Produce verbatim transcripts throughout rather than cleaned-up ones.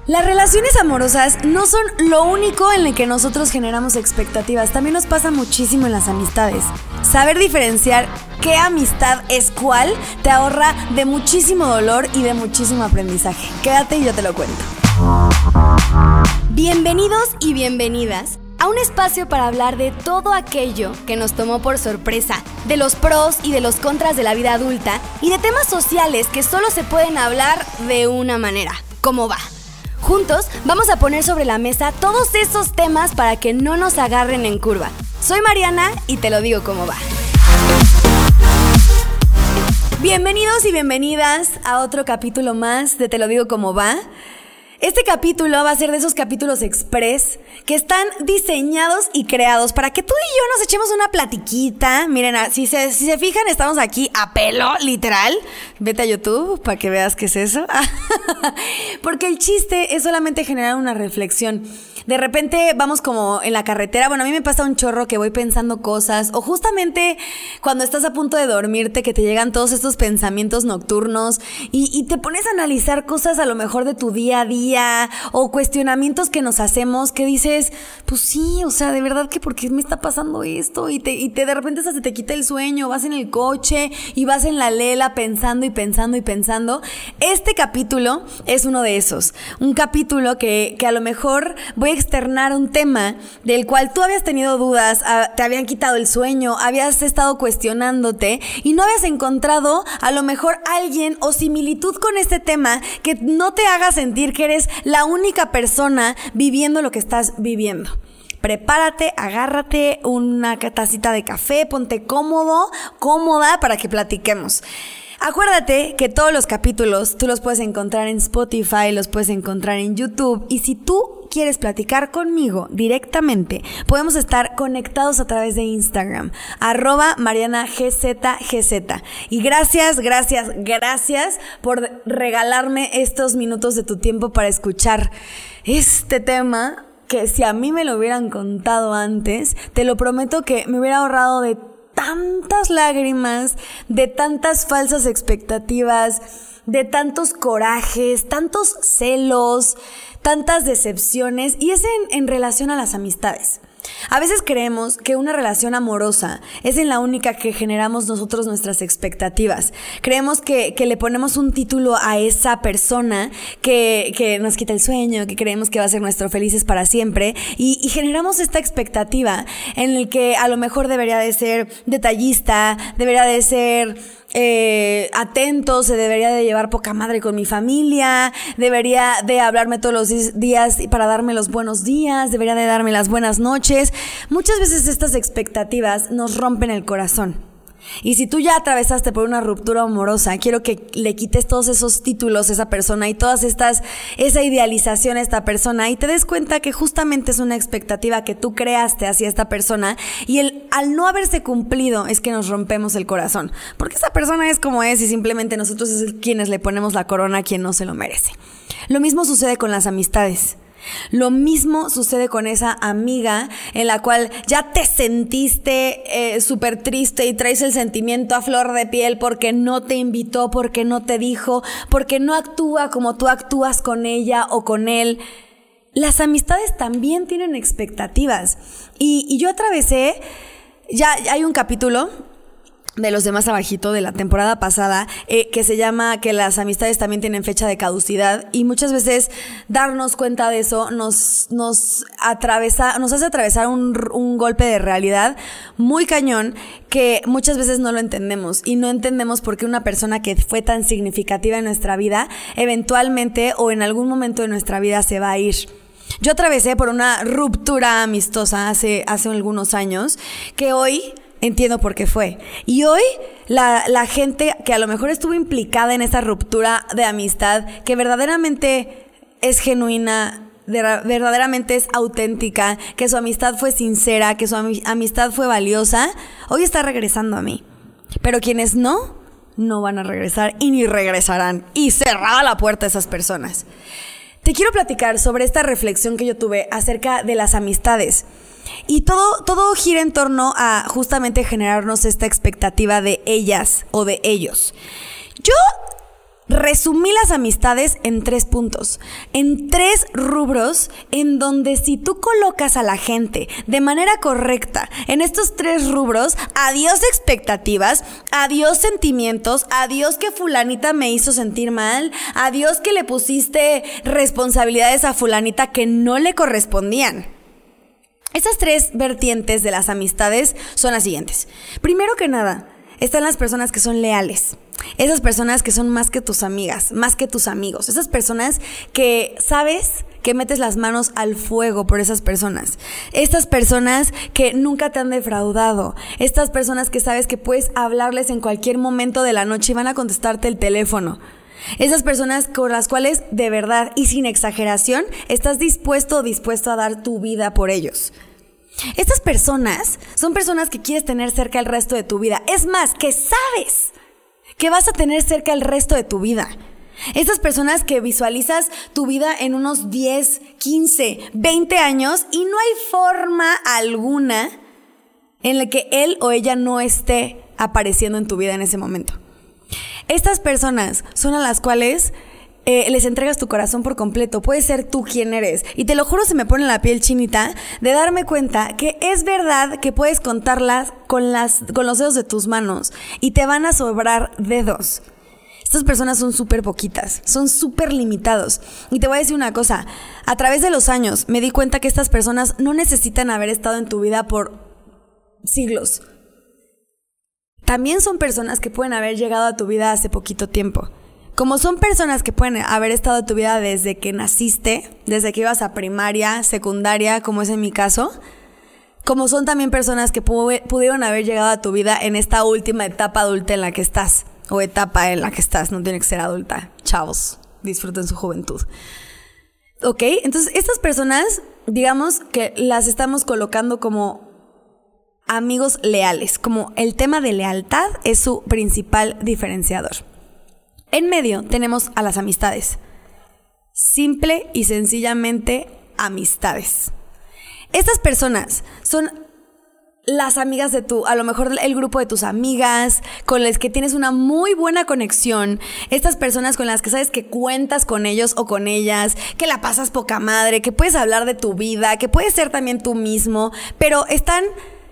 Las relaciones amorosas no son lo único en el que nosotros generamos expectativas. También nos pasa muchísimo en las amistades. Saber diferenciar qué amistad es cuál te ahorra de muchísimo dolor y de muchísimo aprendizaje. Quédate y yo te lo cuento. Bienvenidos y bienvenidas a un espacio para hablar de todo aquello que nos tomó por sorpresa, de los pros y de los contras de la vida adulta y de temas sociales que solo se pueden hablar de una manera. ¿Cómo va? Juntos vamos a poner sobre la mesa todos esos temas para que no nos agarren en curva. Soy Mariana y te lo digo cómo va. Bienvenidos y bienvenidas a otro capítulo más de Te lo digo cómo va. Este capítulo va a ser de esos capítulos express que están diseñados y creados para que tú y yo nos echemos una platiquita. Miren, si se, si se fijan, estamos aquí a pelo, literal. Vete a YouTube para que veas qué es eso. Porque el chiste es solamente generar una reflexión. De repente vamos como en la carretera. Bueno, a mí me pasa un chorro que voy pensando cosas. O justamente cuando estás a punto de dormirte, que te llegan todos estos pensamientos nocturnos y, y te pones a analizar cosas a lo mejor de tu día a día. O cuestionamientos que nos hacemos que dices, pues sí, o sea, de verdad que ¿por qué me está pasando esto? Y te, y te de repente hasta se te quita el sueño, vas en el coche y vas en la lela pensando y pensando y pensando. Este capítulo es uno de esos, un capítulo que, que a lo mejor voy a externar un tema del cual tú habías tenido dudas, te habían quitado el sueño, habías estado cuestionándote y no habías encontrado a lo mejor alguien o similitud con este tema que no te haga sentir que eres la única persona viviendo lo que estás viviendo. Prepárate, agárrate una tacita de café, ponte cómodo, cómoda para que platiquemos. Acuérdate que todos los capítulos tú los puedes encontrar en Spotify, los puedes encontrar en YouTube y si tú quieres platicar conmigo directamente, podemos estar conectados a través de Instagram, arroba Mariana G Z G Z. Y gracias, gracias, gracias por regalarme estos minutos de tu tiempo para escuchar este tema que si a mí me lo hubieran contado antes, te lo prometo que me hubiera ahorrado de tantas lágrimas, de tantas falsas expectativas, de tantos corajes, tantos celos, tantas decepciones, y es en, en relación a las amistades. A veces creemos que una relación amorosa es en la única que generamos nosotros nuestras expectativas. Creemos que, que le ponemos un título a esa persona que, que nos quita el sueño, que creemos que va a ser nuestro felices para siempre y, y generamos esta expectativa en el que a lo mejor debería de ser detallista, debería de ser Eh, atento, se debería de llevar poca madre con mi familia, debería de hablarme todos los días para darme los buenos días, debería de darme las buenas noches. Muchas veces estas expectativas nos rompen el corazón. Y si tú ya atravesaste por una ruptura amorosa, quiero que le quites todos esos títulos a esa persona y todas estas, esa idealización a esta persona y te des cuenta que justamente es una expectativa que tú creaste hacia esta persona y el, al no haberse cumplido es que nos rompemos el corazón. Porque esa persona es como es y simplemente nosotros es quienes le ponemos la corona a quien no se lo merece. Lo mismo sucede con las amistades. Lo mismo sucede con esa amiga en la cual ya te sentiste eh, súper triste y traes el sentimiento a flor de piel porque no te invitó, porque no te dijo, porque no actúa como tú actúas con ella o con él. Las amistades también tienen expectativas y, y yo atravesé, ya hay un capítulo de los demás abajito de la temporada pasada eh, que se llama que las amistades también tienen fecha de caducidad y muchas veces darnos cuenta de eso nos, nos, atravesa, nos hace atravesar un, un golpe de realidad muy cañón que muchas veces no lo entendemos y no entendemos por qué una persona que fue tan significativa en nuestra vida eventualmente o en algún momento de nuestra vida se va a ir. Yo atravesé por una ruptura amistosa hace, hace algunos años que hoy entiendo por qué fue. Y hoy la, la gente que a lo mejor estuvo implicada en esa ruptura de amistad, que verdaderamente es genuina, de, verdaderamente es auténtica, que su amistad fue sincera, que su am- amistad fue valiosa, hoy está regresando a mí. Pero quienes no, no van a regresar y ni regresarán. Y cerrada la puerta a esas personas. Te quiero platicar sobre esta reflexión que yo tuve acerca de las amistades. Y todo, todo gira en torno a justamente generarnos esta expectativa de ellas o de ellos. Yo resumí las amistades en tres puntos, en tres rubros en donde si tú colocas a la gente de manera correcta en estos tres rubros, adiós expectativas, adiós sentimientos, adiós que fulanita me hizo sentir mal, adiós que le pusiste responsabilidades a fulanita que no le correspondían. Estas tres vertientes de las amistades son las siguientes. Primero que nada, están las personas que son leales. Esas personas que son más que tus amigas, más que tus amigos. Esas personas que sabes que metes las manos al fuego por esas personas. Estas personas que nunca te han defraudado. Estas personas que sabes que puedes hablarles en cualquier momento de la noche y van a contestarte el teléfono. Esas personas con las cuales de verdad y sin exageración estás dispuesto o dispuesto a dar tu vida por ellos. Estas personas son personas que quieres tener cerca el resto de tu vida. Es más, que sabes que vas a tener cerca el resto de tu vida. Estas personas que visualizas tu vida en unos diez, quince, veinte años y no hay forma alguna en la que él o ella no esté apareciendo en tu vida en ese momento. Estas personas son a las cuales Eh, les entregas tu corazón por completo. Puedes ser tú quien eres. Y te lo juro, se me pone la piel chinita de darme cuenta que es verdad que puedes contarlas con, las, con los dedos de tus manos y te van a sobrar dedos. Estas personas son súper poquitas, son súper limitados. Y te voy a decir una cosa, a través de los años me di cuenta que estas personas no necesitan haber estado en tu vida por siglos. También son personas que pueden haber llegado a tu vida hace poquito tiempo. Como son personas que pueden haber estado en tu vida desde que naciste, desde que ibas a primaria, secundaria, como es en mi caso, como son también personas que pu- pudieron haber llegado a tu vida en esta última etapa adulta en la que estás, o etapa en la que estás, no tiene que ser adulta. Chavos, disfruten su juventud. ¿Ok? Entonces, estas personas, digamos que las estamos colocando como amigos leales, como el tema de lealtad es su principal diferenciador. En medio tenemos a las amistades. Simple y sencillamente amistades. Estas personas son las amigas de tu, a lo mejor el grupo de tus amigas, con las que tienes una muy buena conexión. Estas personas con las que sabes que cuentas con ellos o con ellas, que la pasas poca madre, que puedes hablar de tu vida, que puedes ser también tú mismo, pero están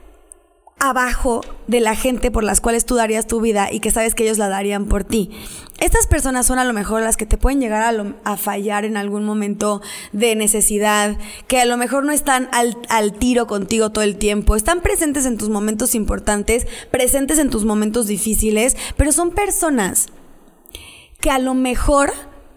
abajo de la gente por las cuales tú darías tu vida y que sabes que ellos la darían por ti. Estas personas son a lo mejor las que te pueden llegar a, lo, a fallar en algún momento de necesidad, que a lo mejor no están al, al tiro contigo todo el tiempo, están presentes en tus momentos importantes, presentes en tus momentos difíciles, pero son personas que a lo mejor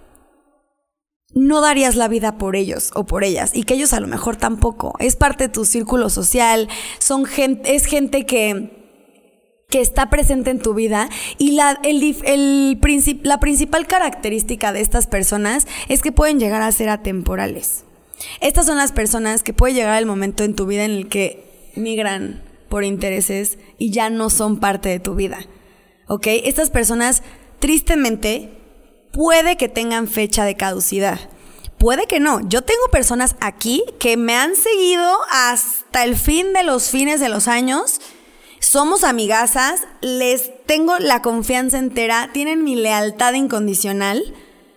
no darías la vida por ellos o por ellas y que ellos a lo mejor tampoco. Es parte de tu círculo social, son gente, es gente que, que está presente en tu vida y la, el, el princip, la principal característica de estas personas es que pueden llegar a ser atemporales. Estas son las personas que puede llegar el momento en tu vida en el que migran por intereses y ya no son parte de tu vida. ¿Ok? Estas personas, tristemente, puede que tengan fecha de caducidad, puede que no. Yo tengo personas aquí que me han seguido hasta el fin de los fines de los años. Somos amigazas, les tengo la confianza entera, tienen mi lealtad incondicional.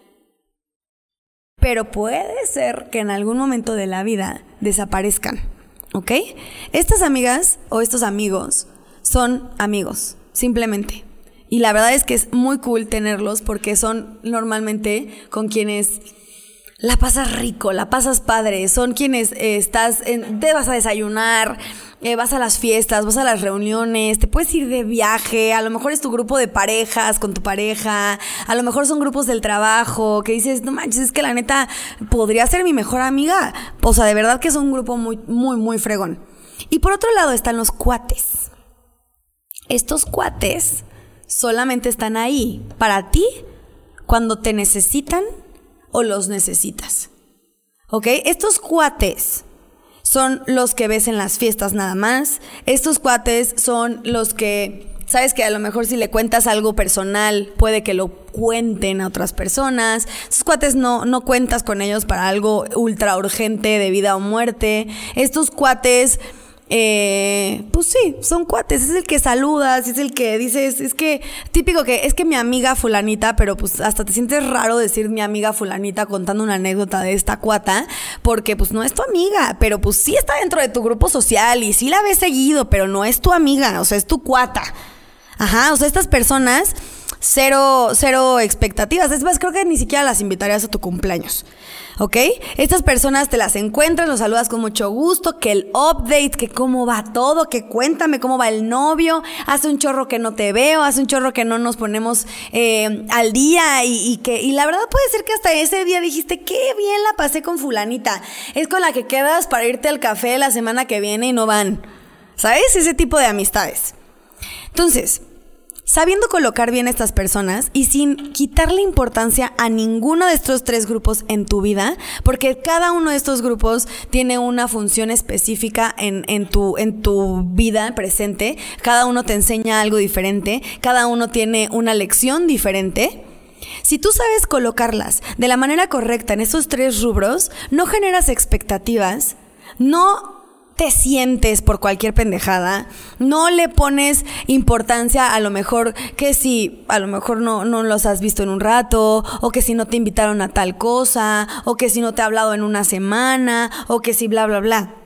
Pero puede ser que en algún momento de la vida desaparezcan, ¿ok? Estas amigas o estos amigos son amigos, simplemente. Y la verdad es que es muy cool tenerlos porque son normalmente con quienes la pasas rico, la pasas padre. Son quienes eh, estás, en, te vas a desayunar, eh, vas a las fiestas, vas a las reuniones, te puedes ir de viaje. A lo mejor es tu grupo de parejas con tu pareja. A lo mejor son grupos del trabajo que dices, no manches, es que la neta podría ser mi mejor amiga. O sea, de verdad que es un grupo muy, muy, muy fregón. Y por otro lado están los cuates. Estos cuates solamente están ahí para ti cuando te necesitan o los necesitas. ¿Ok? Estos cuates son los que ves en las fiestas nada más. Estos cuates son los que, sabes que a lo mejor si le cuentas algo personal, puede que lo cuenten a otras personas. Estos cuates no, no cuentas con ellos para algo ultra urgente de vida o muerte. Estos cuates Eh, pues sí, son cuates, es el que saludas, es el que dices, es que, típico que, es que mi amiga fulanita, pero pues hasta te sientes raro decir mi amiga fulanita contando una anécdota de esta cuata, porque pues no es tu amiga, pero pues sí está dentro de tu grupo social y sí la ves seguido, pero no es tu amiga, o sea, es tu cuata. Ajá, o sea, estas personas, cero, cero expectativas, es más, creo que ni siquiera las invitarías a tu cumpleaños. ¿Ok? Estas personas te las encuentras, los saludas con mucho gusto, que el update, que cómo va todo, que cuéntame cómo va el novio, hace un chorro que no te veo, hace un chorro que no nos ponemos eh, al día y, y que y la verdad puede ser que hasta ese día dijiste, qué bien la pasé con fulanita, es con la que quedas para irte al café la semana que viene y no van, ¿sabes? Ese tipo de amistades. Entonces, sabiendo colocar bien a estas personas y sin quitarle importancia a ninguno de estos tres grupos en tu vida, porque cada uno de estos grupos tiene una función específica en, en, tu, en tu vida presente, cada uno te enseña algo diferente, cada uno tiene una lección diferente. Si tú sabes colocarlas de la manera correcta en esos tres rubros, no generas expectativas, no te sientes por cualquier pendejada, no le pones importancia a lo mejor que si a lo mejor no, no los has visto en un rato, o que si no te invitaron a tal cosa, o que si no te ha hablado en una semana, o que si bla bla bla.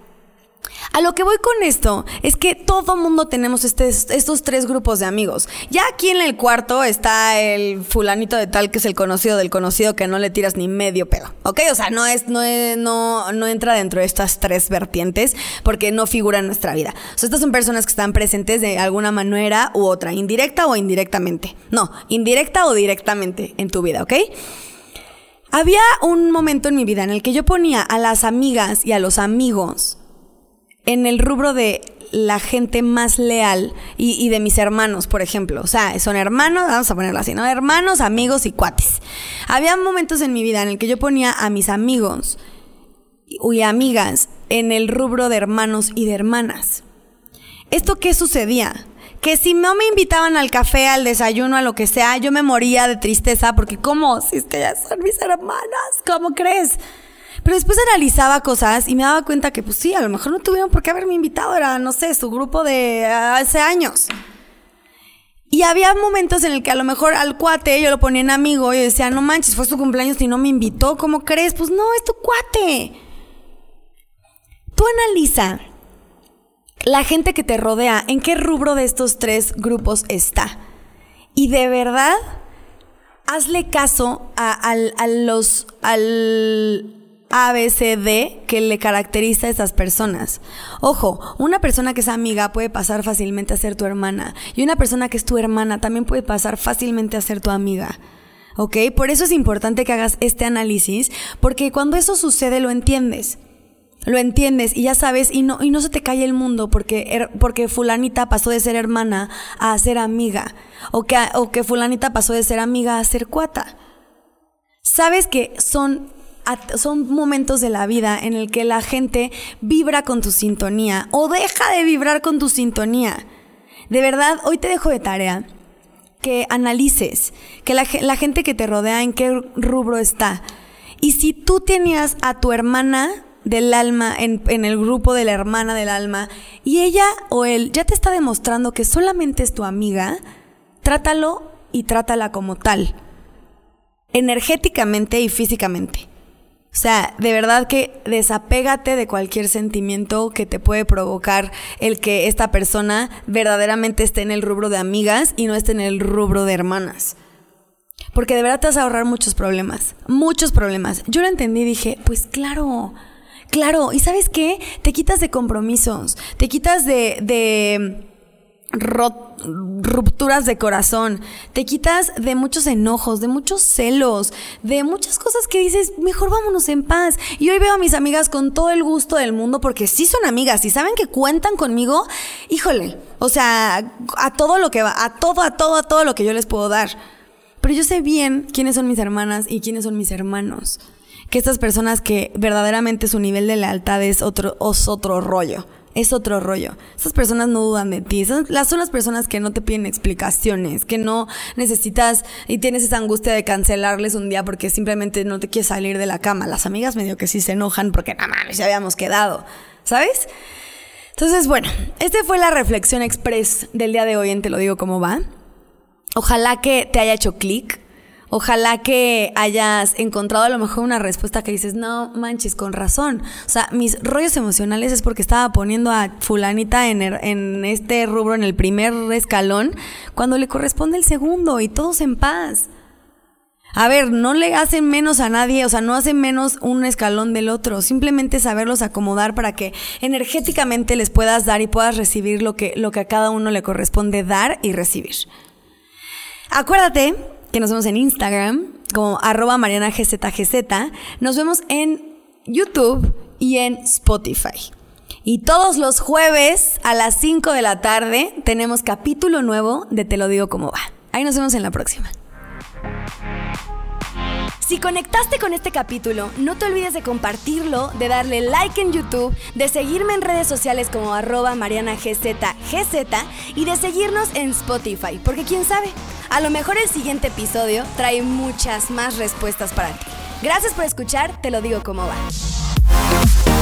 A lo que voy con esto es que todo mundo tenemos este, estos tres grupos de amigos. Ya aquí en el cuarto está el fulanito de tal que es el conocido del conocido que no le tiras ni medio pedo, ¿ok? O sea, no es, no es, no, no entra dentro de estas tres vertientes porque no figura en nuestra vida. O sea, estas son personas que están presentes de alguna manera u otra, indirecta o indirectamente. No, indirecta o directamente en tu vida, ¿ok? Había un momento en mi vida en el que yo ponía a las amigas y a los amigos en el rubro de la gente más leal y, y de mis hermanos, por ejemplo. O sea, son hermanos, vamos a ponerlo así, ¿no? Hermanos, amigos y cuates. Había momentos en mi vida en el que yo ponía a mis amigos y amigas en el rubro de hermanos y de hermanas. ¿Esto qué sucedía? Que si no me invitaban al café, al desayuno, a lo que sea, yo me moría de tristeza porque ¿cómo? Si es que ya son mis hermanas, ¿cómo crees? Pero después analizaba cosas y me daba cuenta que, pues sí, a lo mejor no tuvieron por qué haberme invitado. Era, no sé, su grupo de hace años. Y había momentos en el que a lo mejor al cuate yo lo ponía en amigo y yo decía, no manches, fue su cumpleaños y no me invitó. ¿Cómo crees? Pues no, es tu cuate. Tú analiza la gente que te rodea, en qué rubro de estos tres grupos está. Y de verdad, hazle caso a, a, a los... al A, B, C, D que le caracteriza a esas personas. Ojo, una persona que es amiga puede pasar fácilmente a ser tu hermana, y una persona que es tu hermana también puede pasar fácilmente a ser tu amiga. ¿Ok? Por eso es importante que hagas este análisis, porque cuando eso sucede lo entiendes. Lo entiendes y ya sabes, y no, y no se te cae el mundo porque, porque fulanita pasó de ser hermana a ser amiga, o que, o que fulanita pasó de ser amiga a ser cuata. Sabes que son... son momentos de la vida en el que la gente vibra con tu sintonía o deja de vibrar con tu sintonía. De verdad, hoy te dejo de tarea que analices, que la, la gente que te rodea en qué rubro está. Y si tú tenías a tu hermana del alma en, en el grupo de la hermana del alma y ella o él ya te está demostrando que solamente es tu amiga, trátalo y trátala como tal, energéticamente y físicamente. O sea, de verdad que desapégate de cualquier sentimiento que te puede provocar el que esta persona verdaderamente esté en el rubro de amigas y no esté en el rubro de hermanas. Porque de verdad te vas a ahorrar muchos problemas, muchos problemas. Yo lo entendí y dije, pues claro, claro. ¿Y sabes qué? Te quitas de compromisos, te quitas de... de rupturas de corazón, te quitas de muchos enojos, de muchos celos, de muchas cosas que dices, mejor vámonos en paz. Y hoy veo a mis amigas con todo el gusto del mundo porque sí son amigas y saben que cuentan conmigo, híjole, o sea, a todo lo que va, a todo, a todo, a todo lo que yo les puedo dar. Pero yo sé bien quiénes son mis hermanas y quiénes son mis hermanos, que estas personas que verdaderamente su nivel de lealtad es otro, es otro rollo. Es otro rollo. Esas personas no dudan de ti. Son las, son las personas que no te piden explicaciones, que no necesitas y tienes esa angustia de cancelarles un día porque simplemente no te quieres salir de la cama. Las amigas medio que sí se enojan porque no mames, ya habíamos quedado, ¿sabes? Entonces, bueno, esta fue la reflexión express del día de hoy en Te lo digo cómo va. Ojalá que te haya hecho clic. Ojalá que hayas encontrado a lo mejor una respuesta que dices, no manches, con razón. O sea, mis rollos emocionales es porque estaba poniendo a fulanita en, el, en este rubro, en el primer escalón, cuando le corresponde el segundo y todos en paz. A ver, no le hacen menos a nadie, o sea, no hacen menos un escalón del otro. Simplemente saberlos acomodar para que energéticamente les puedas dar y puedas recibir lo que, lo que a cada uno le corresponde dar y recibir. Acuérdate que nos vemos en Instagram como arroba Mariana G Z G Z. Nos vemos en YouTube y en Spotify. Y todos los jueves a las cinco de la tarde tenemos capítulo nuevo de Te lo digo cómo va. Ahí nos vemos en la próxima. Si conectaste con este capítulo, no te olvides de compartirlo, de darle like en YouTube, de seguirme en redes sociales como arroba Mariana G Z G Z y de seguirnos en Spotify, porque quién sabe, a lo mejor el siguiente episodio trae muchas más respuestas para ti. Gracias por escuchar, Te lo digo cómo va.